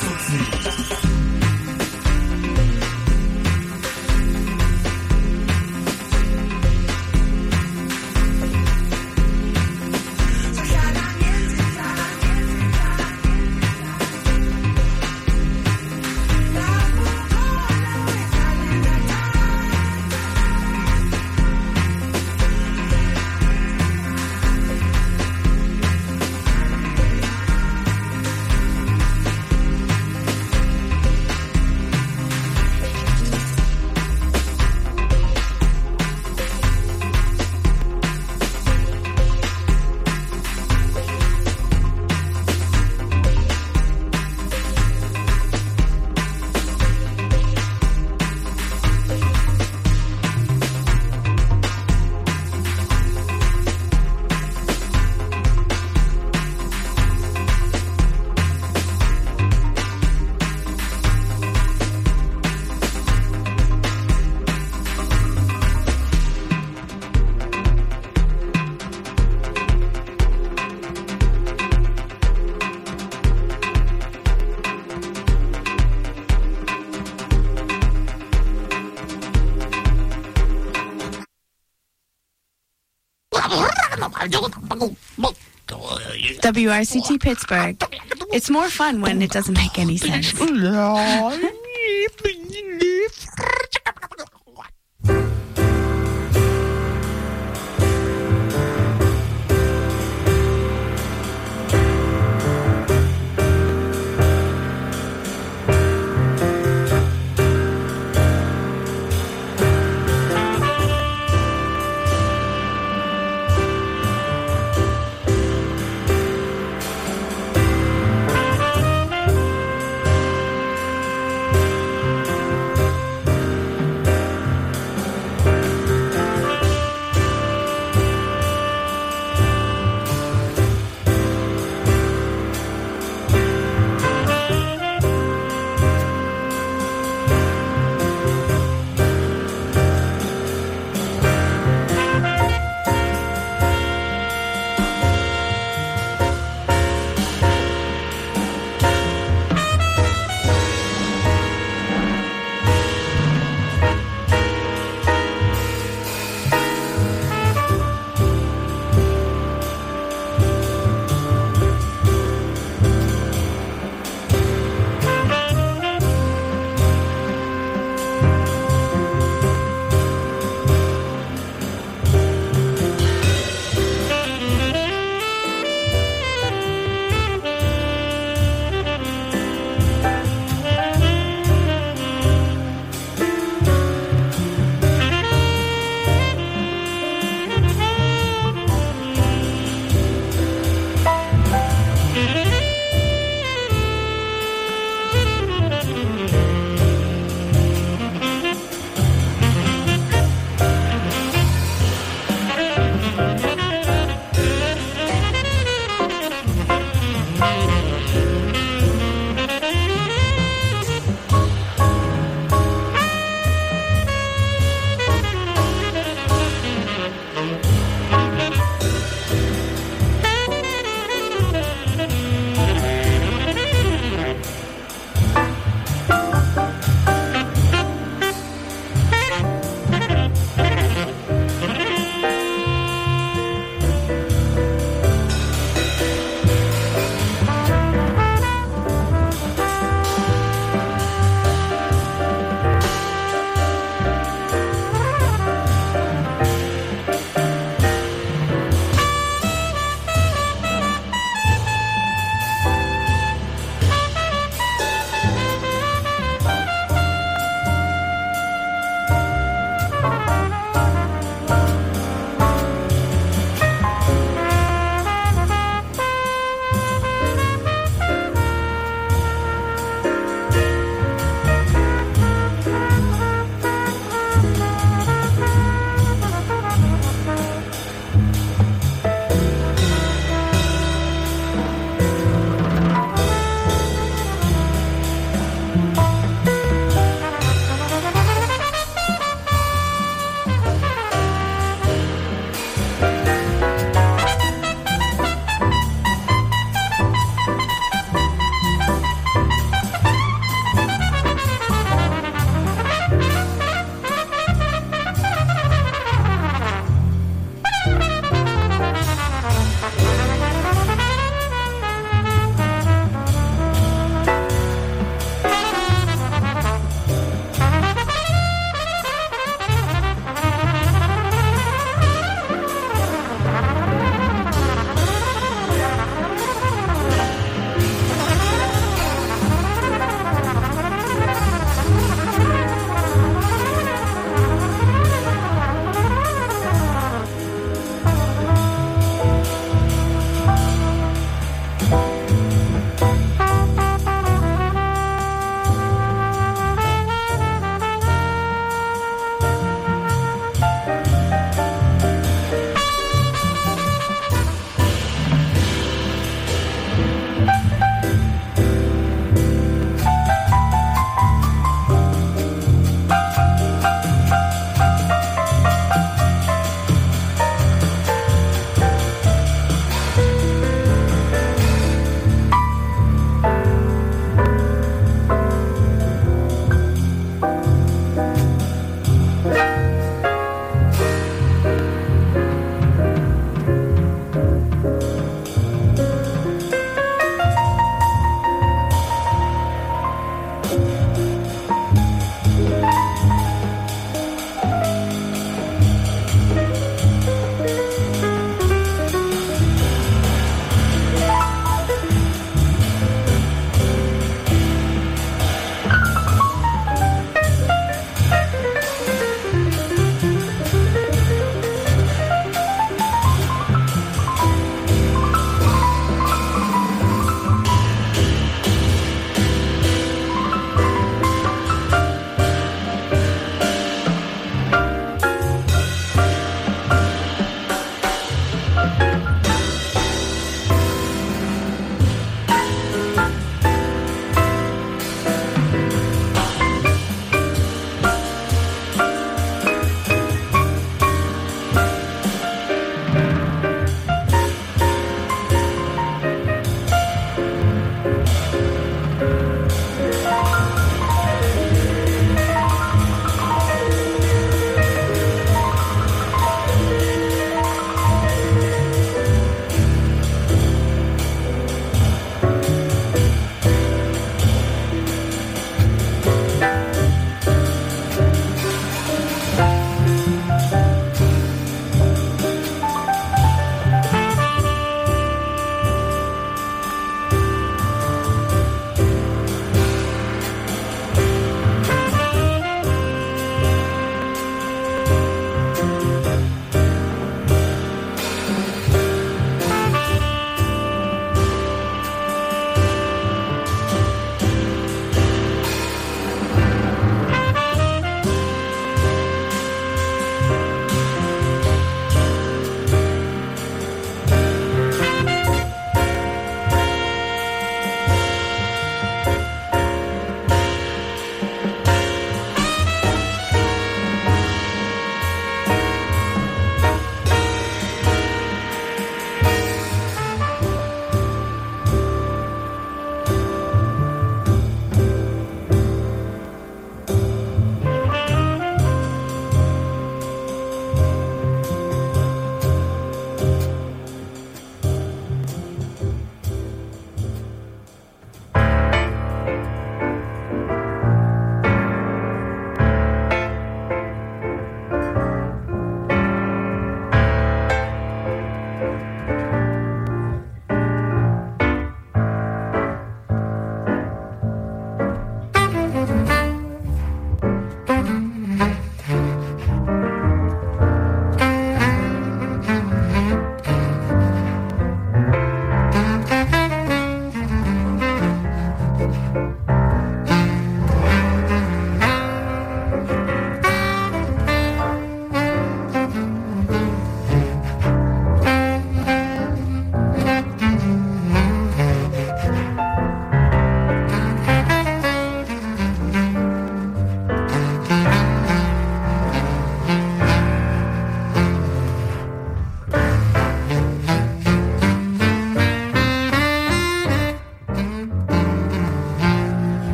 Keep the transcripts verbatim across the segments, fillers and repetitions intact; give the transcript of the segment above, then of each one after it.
W R C T Pittsburgh. It's more fun when it doesn't make any sense.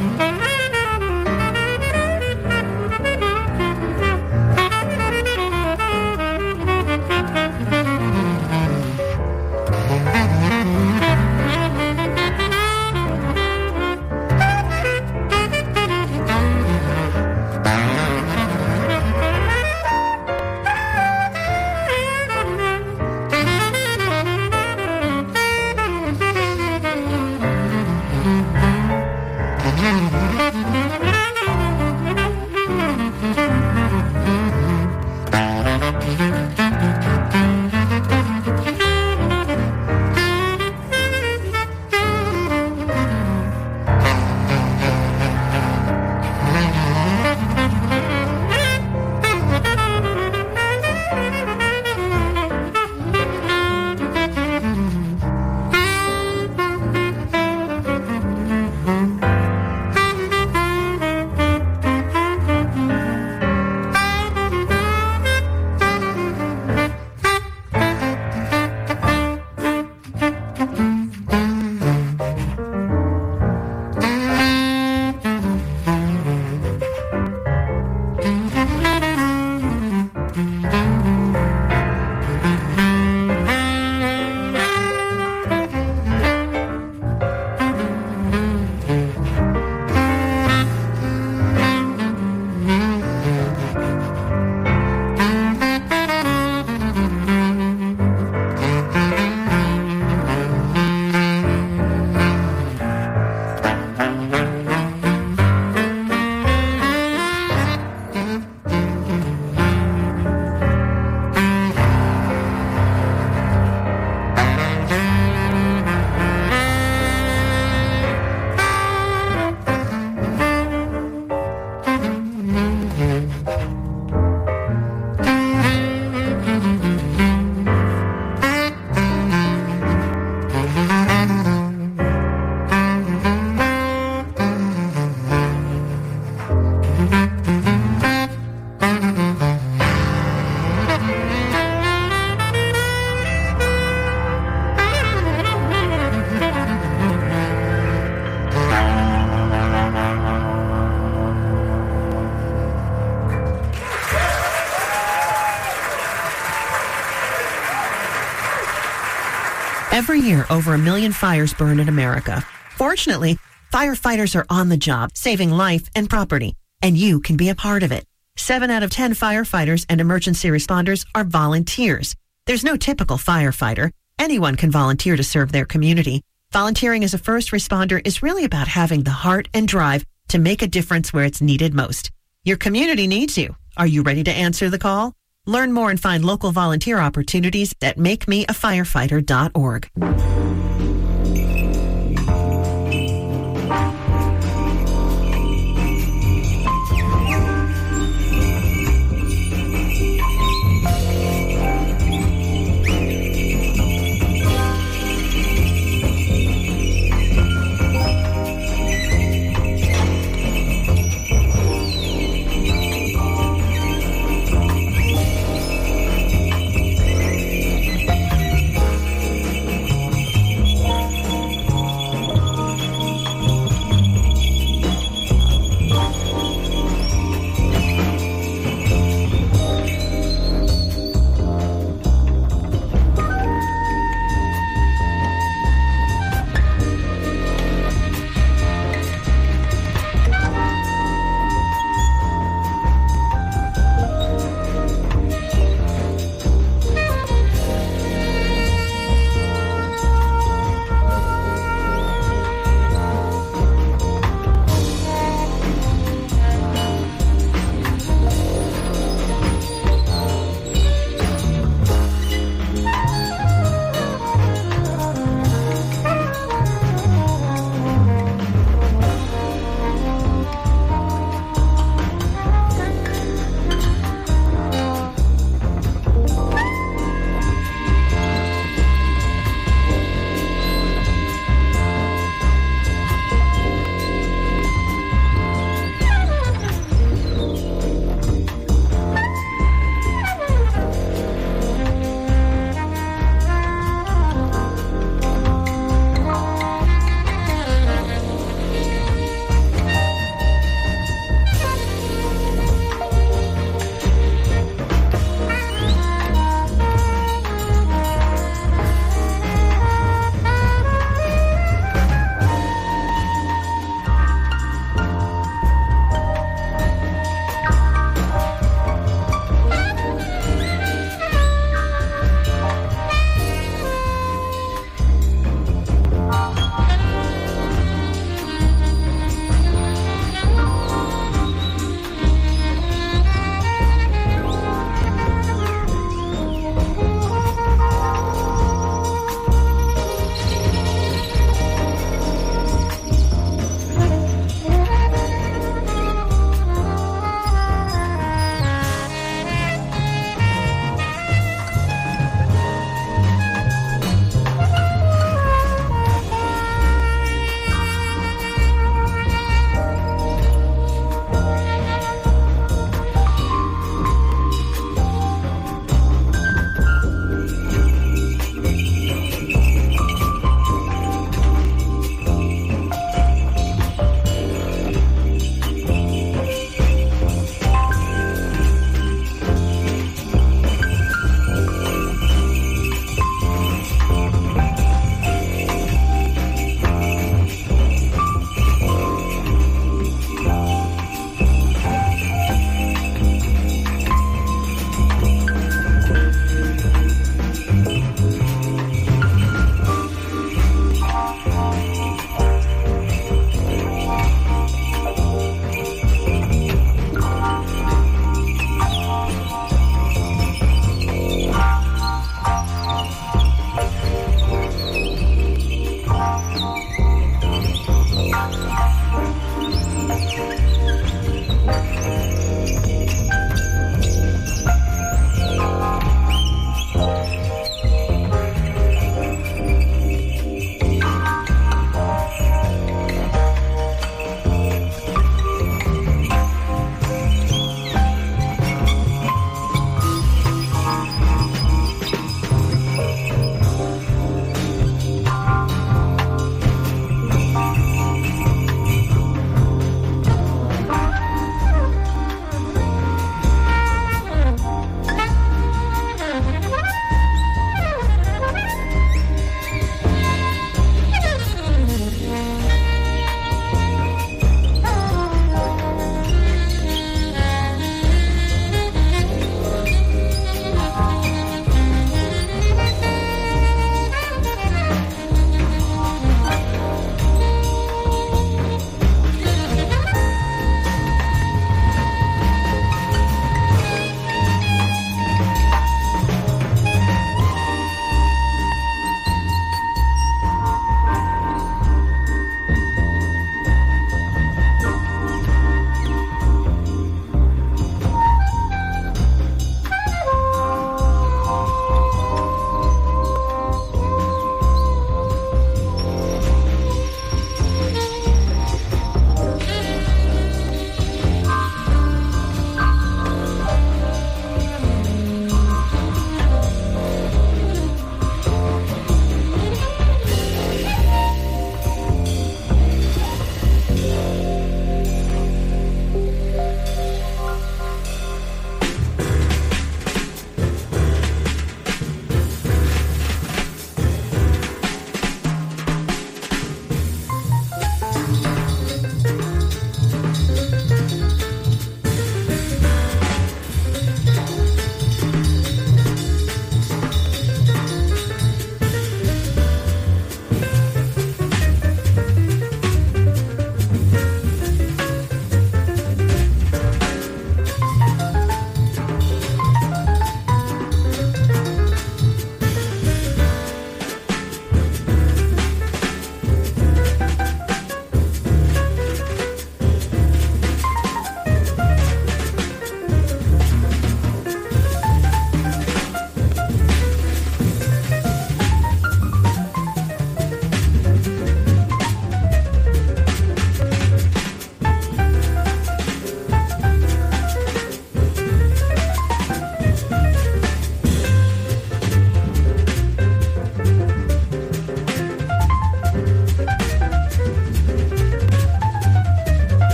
Every year, over a million fires burn in America. Fortunately, firefighters are on the job, saving life and property, and you can be a part of it. Seven out of ten firefighters and emergency responders are volunteers. There's no typical firefighter. Anyone can volunteer to serve their community. Volunteering as a first responder is really about having the heart and drive to make a difference where it's needed most. Your community needs you. Are you ready to answer the call? Learn more and find local volunteer opportunities at make me a firefighter dot org.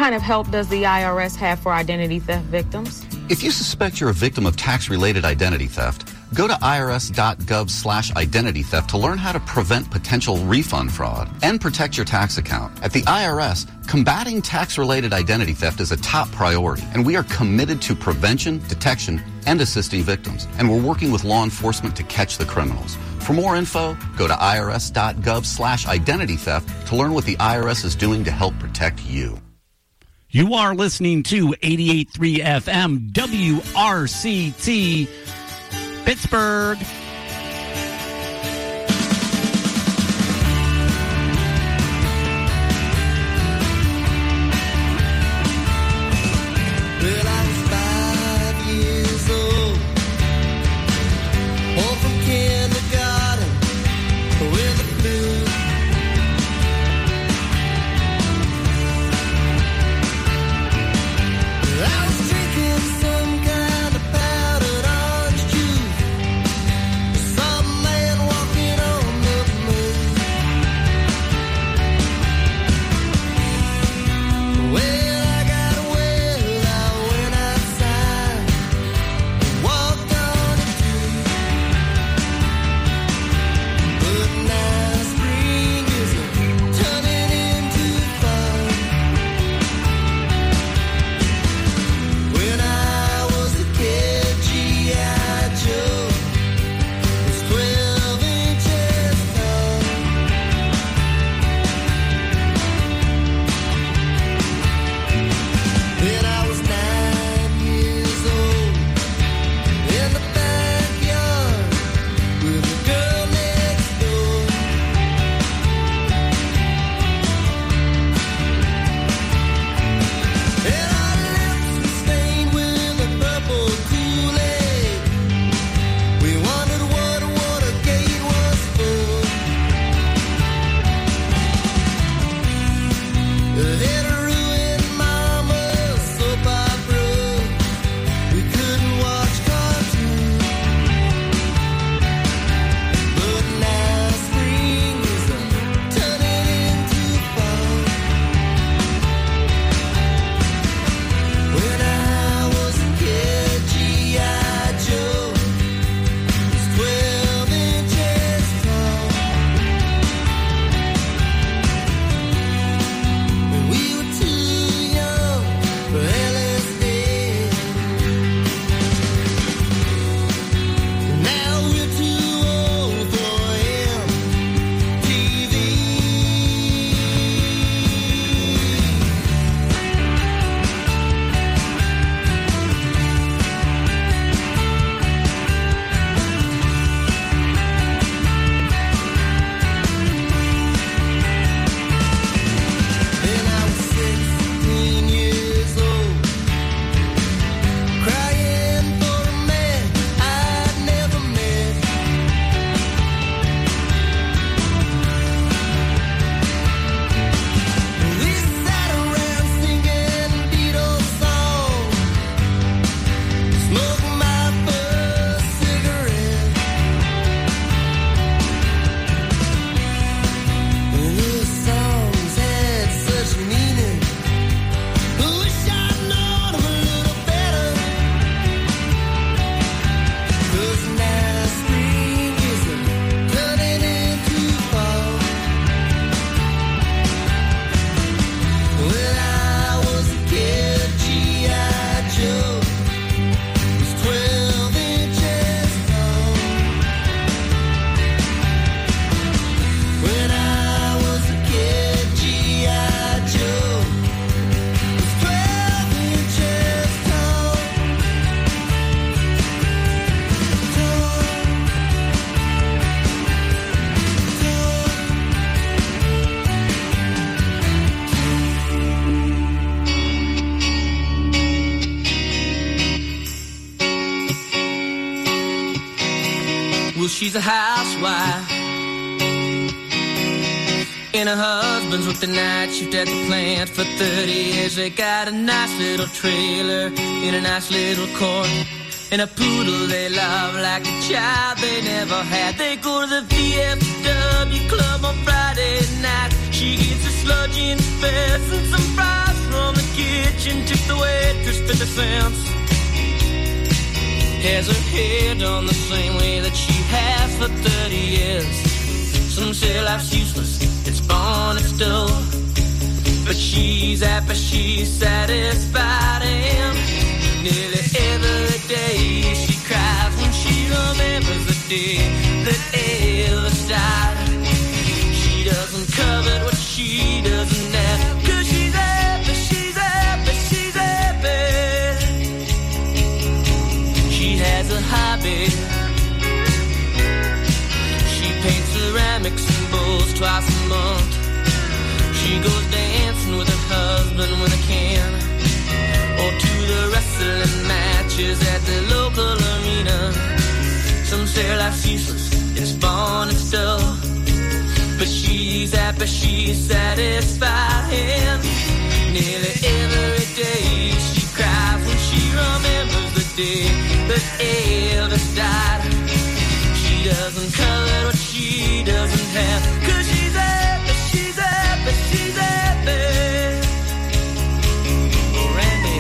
kind of help does the I R S have for identity theft victims? If you suspect you're a victim of tax-related identity theft, go to irs.gov slash identity theft to learn how to prevent potential refund fraud and protect your tax account. At the I R S, combating tax-related identity theft is a top priority, and we are committed to prevention, detection, and assisting victims. And we're working with law enforcement to catch the criminals. For more info, go to irs.gov slash identity theft to learn what the I R S is doing to help protect you. You are listening to eighty-eight point three F M W R C T Pittsburgh. Well, I was five years old, home from kindergarten with the flu. I was drinking some kind of powdered orange juice. Some man walking on the moon. Well, I got well, I went outside, walked on it too. But now spring is turning into fall. When I was a kid, G I. Joe was twelve inches tall. Then I was nine years old, in the backyard with the girl next door. And our lips were stained with a purple Kool-Aid. We wondered what Watergate was for. It ruined Mama's soap opera. We couldn't watch cartoons. But now spring is turning into fall. When I was a kid, G I. Joe was twelve inches tall. When we were too young for L S D. Now we're too old for M T V. Then I was sixteen years old, crying for a man I'd never met. We sat around singing Beatles songs, smoking my first cigarette. And those songs had such meaning. I wish I'd known them a little better. 'Cause now spring is turning into fall. When I was a kid, G I. Joe was twelve inches tall. When I was a kid, G I. Joe was twelve inches tall. Well, she's a housewife, and her husband's worked the night shift at the plant for thirty years. They got a nice little trailer in a nice little court. and a poodle they love like a child they never had. They go to the V F W club on Friday night. She gets a sludge in the face and some fries from the kitchen. Tip the waitress fifty cents. Has her hair done the same way that she has for thirty years. Some say life's useless, it's born, it's dull, but she's happy, she's satisfied, and nearly every day she cries when she remembers the day that Elvis died. She doesn't covet what she doesn't have, 'cause she's happy, she's happy, she's happy. She has a hobby. She paints ceramics and bowls twice a month. She goes dancing with her husband with a can, or to the wrestling matches at the local arena. Some say life's useless, it's born, it's dull, but she's happy, she's satisfied, and nearly every day she cries when she remembers the day that Elvis died. She doesn't covet what she doesn't have, 'cause she's happy, she's happy, she's happy. Oh, Randy.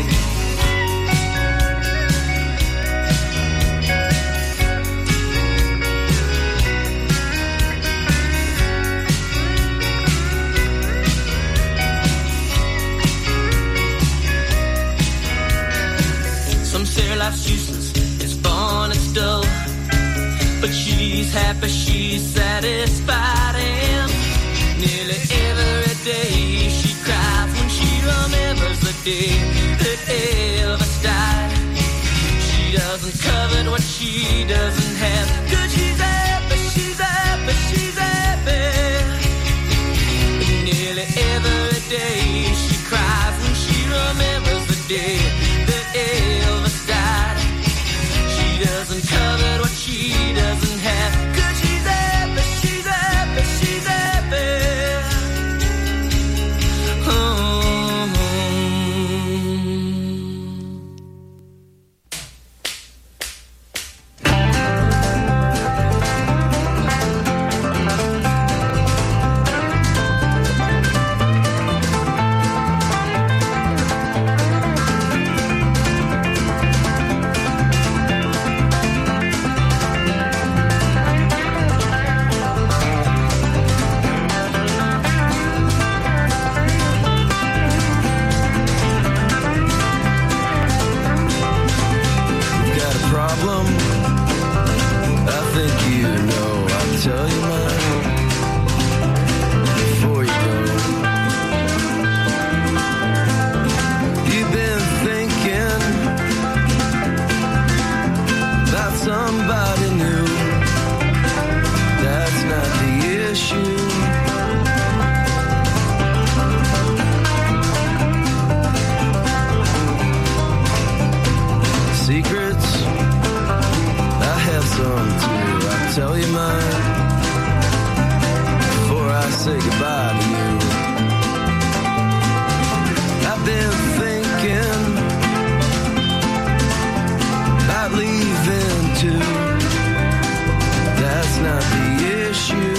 Some say life's useless, it's born, it's dull, but she's happy, she's satisfied, and nearly every day she cries when she remembers the day that Elvis died. She doesn't covet what she doesn't have, 'cause she's happy, she's happy, she's happy. And nearly every day she cries when she remembers the day that Elvis died. She doesn't covet what she doesn't have, 'cause she's happy, she's happy, she's happy. Oh. Tell you mine before you go. You've been thinking about somebody new. That's not the issue. Secrets, I have some too. I'll tell you mine before I say goodbye to you. I've been thinking about leaving too. That's not the issue.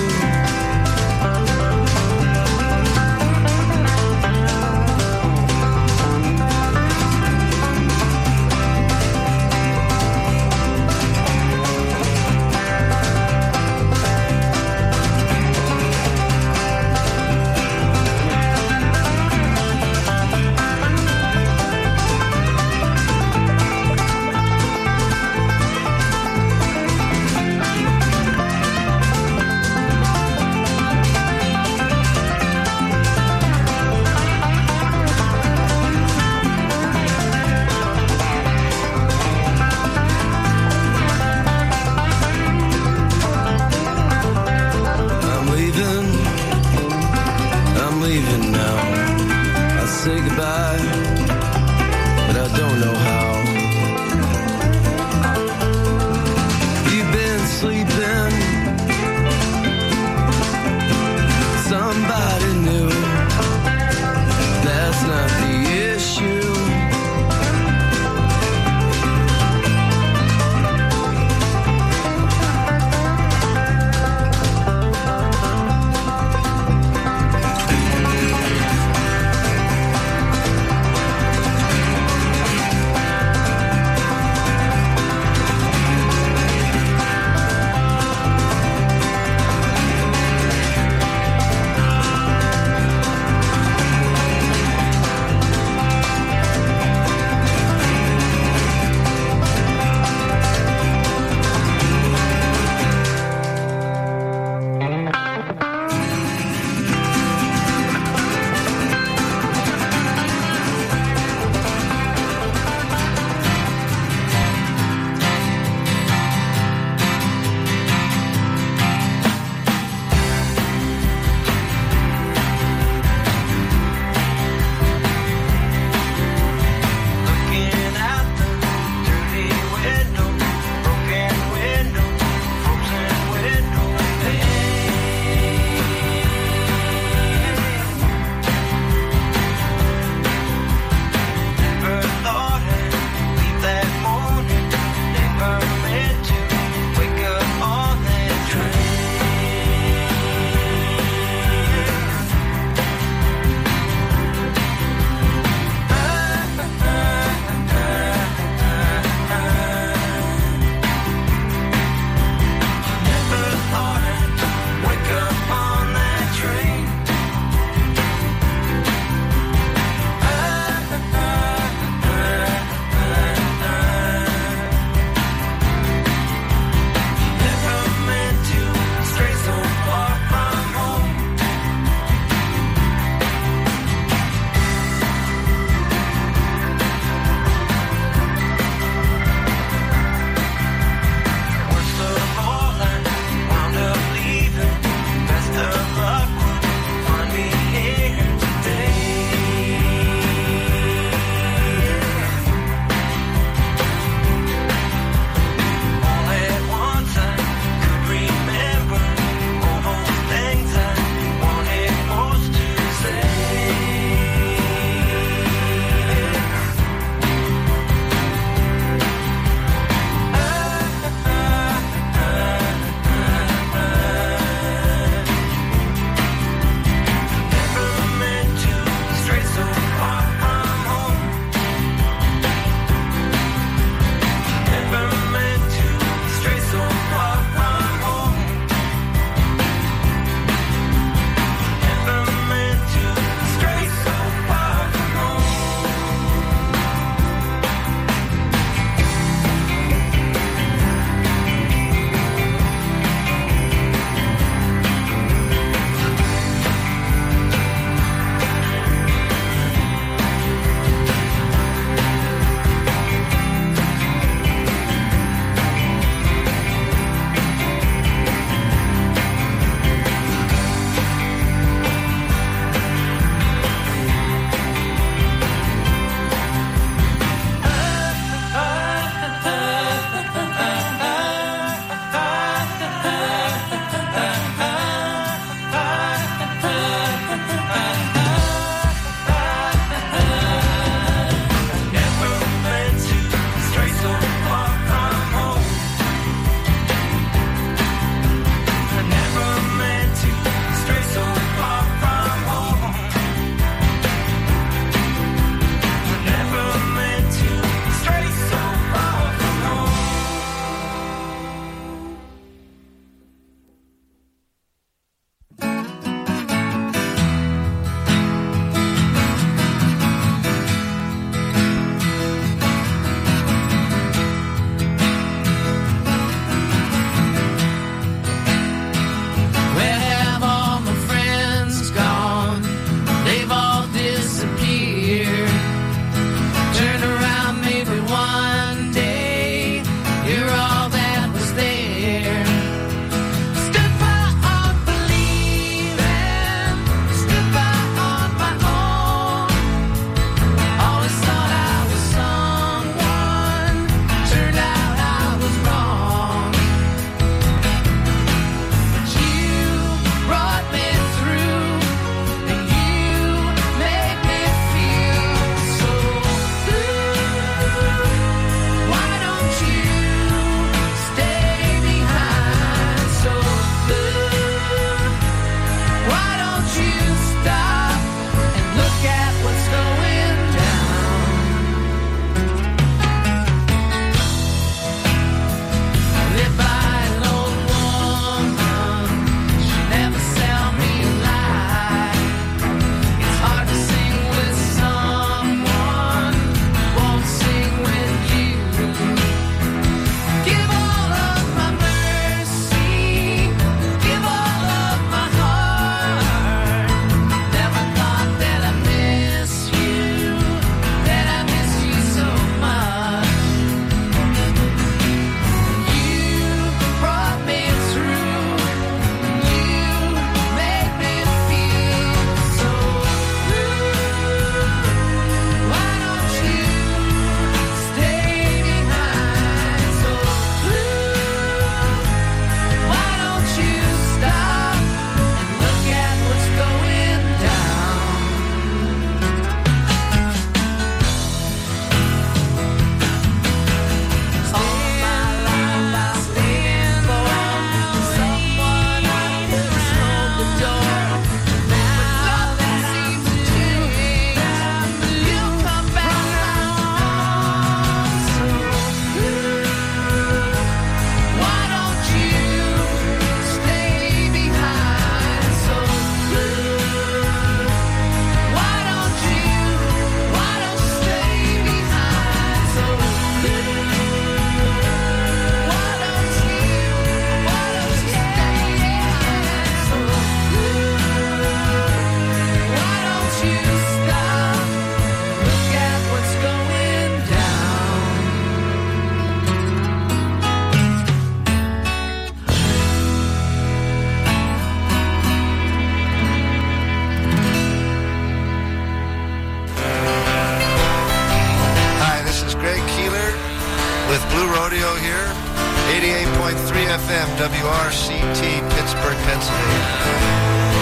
here. eighty-eight point three F M, W R C T, Pittsburgh, Pennsylvania.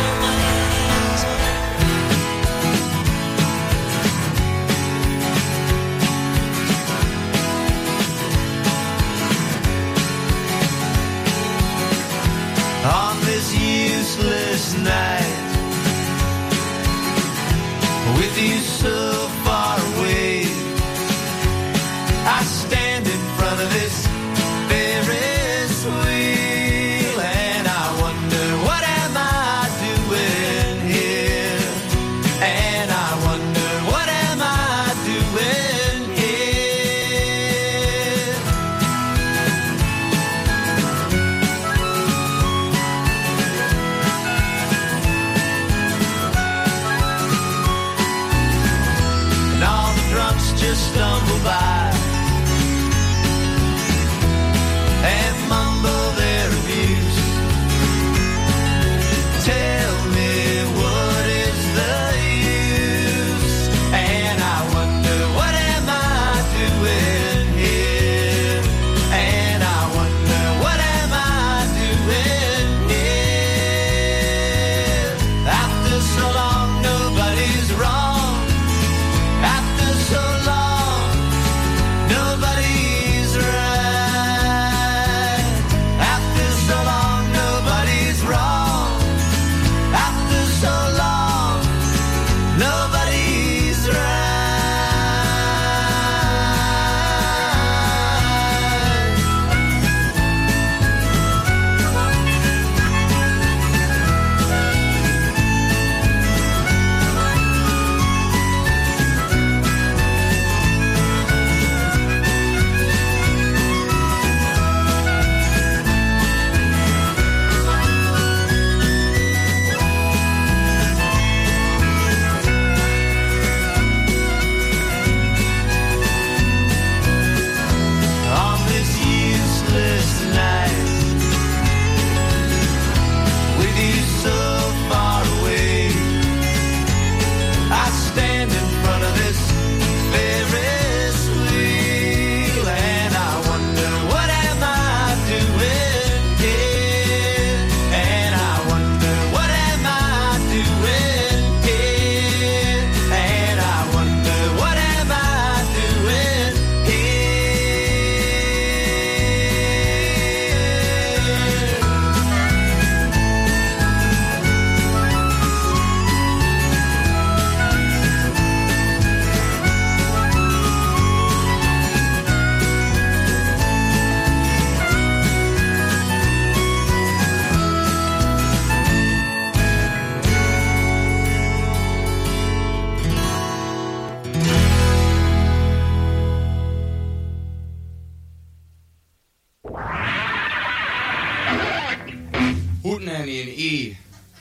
On this useless night, with you so far away, I stand in front of this Ferris wheel, and I wonder, what am I doing here? And I wonder, what am I doing here? And all the drunks just stumble by and mumble their abuse. Tell me, what is the use? And I wonder, what am I doing here? And I wonder, what am I doing here? After so long, nobody's wrong. After so long, nobody's right. After so long, nobody's wrong. After so long, nobody's right. On this useless night, with you so far away, I stand in front of this Ferris wheel, and I wonder, what am I doing here? And I wonder, what am I doing here? And I wonder, what am I doing here? Hootenanny and E.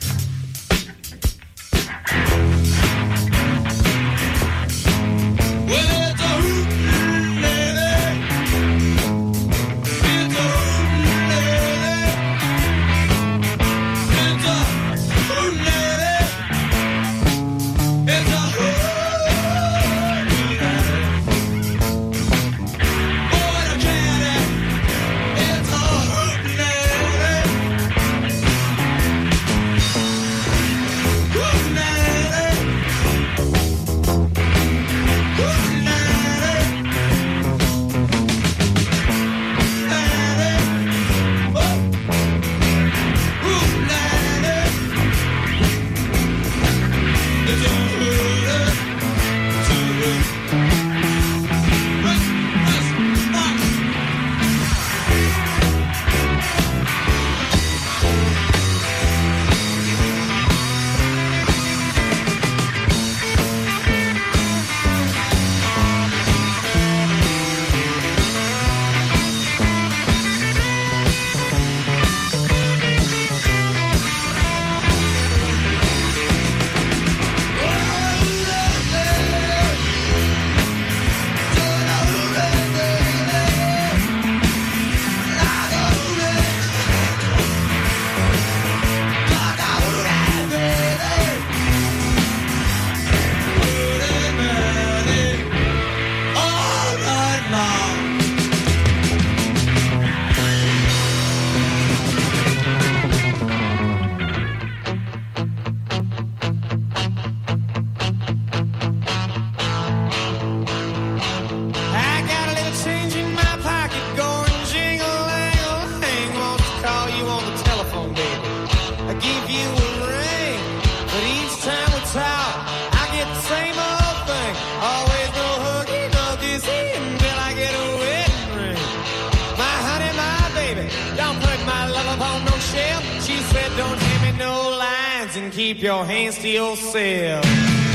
Well, it's a hootenanny. It's a hootenanny. It's a hootenanny. It's a hootenanny. Boy, the candy. It's a hootenanny. lines and keep your hands to yourself.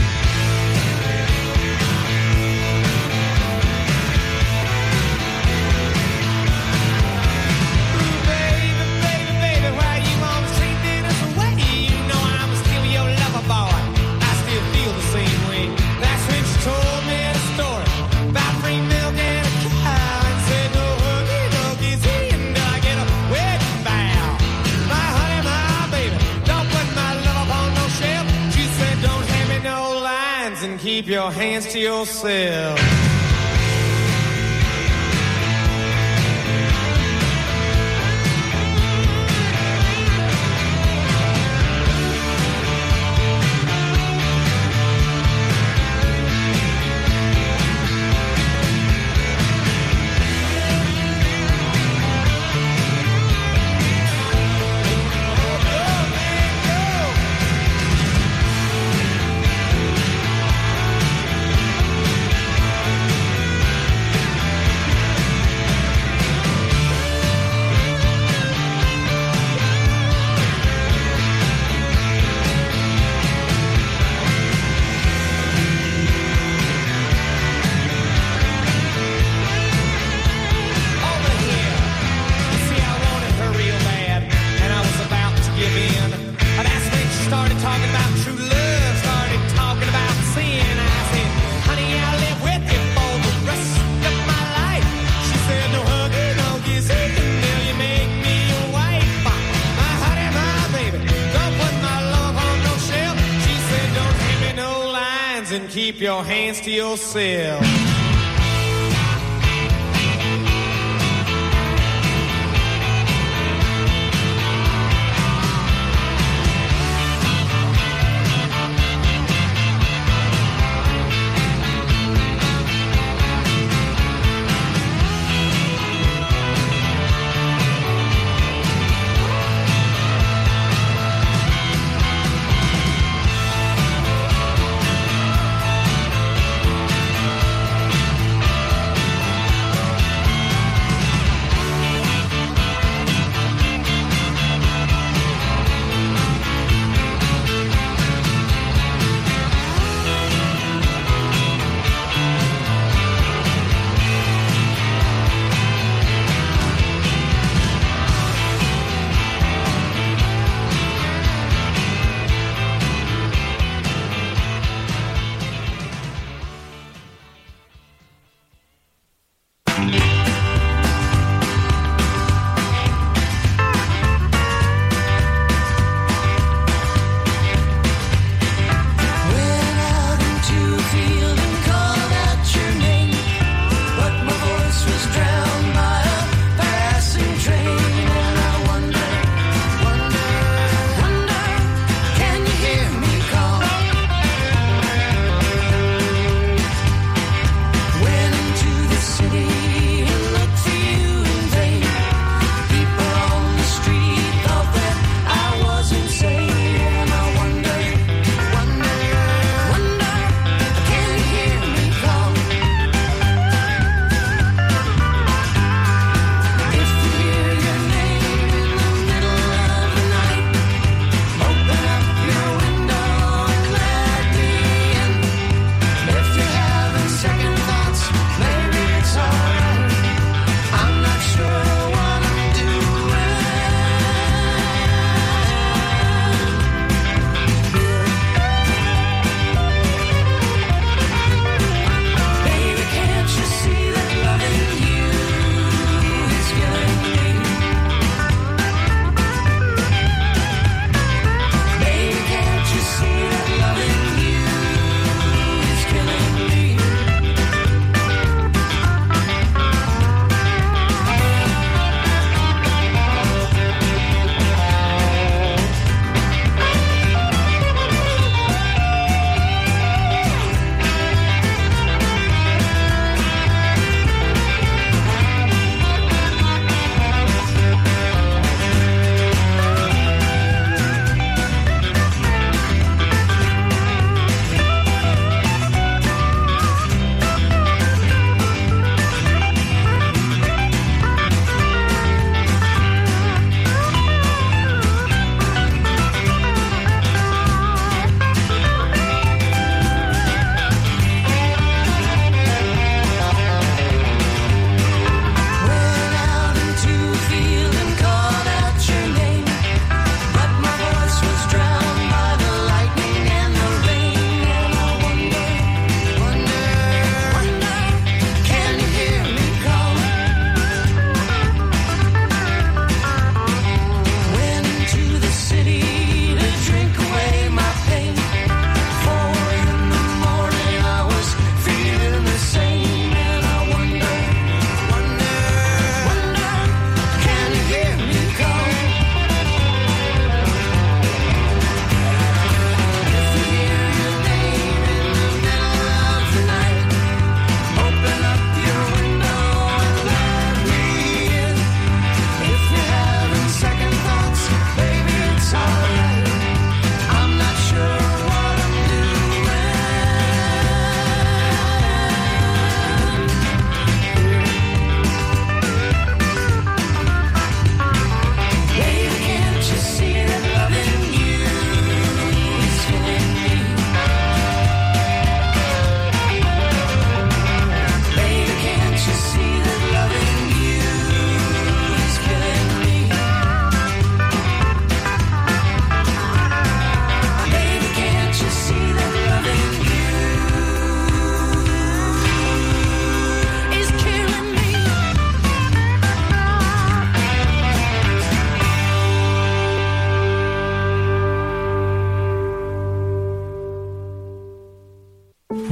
Keep your hands to yourself. Keep your hands to yourself.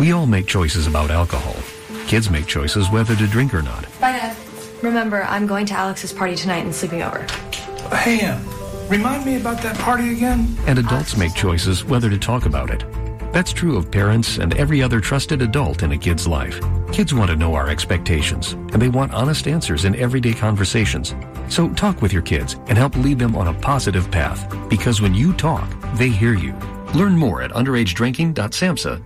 We all make choices about alcohol. Kids make choices whether to drink or not. Bye, Dad. Remember, I'm going to Alex's party tonight and sleeping over. Hey, Em, remind me about that party again? And adults make choices whether to talk about it. That's true of parents and every other trusted adult in a kid's life. Kids want to know our expectations, and they want honest answers in everyday conversations. So talk with your kids and help lead them on a positive path, because when you talk, they hear you. Learn more at underage drinking dot samhsa dot org.